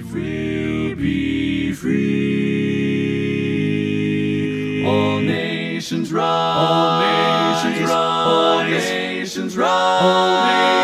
free, be free. All nations rise, all nations rise, all nations rise.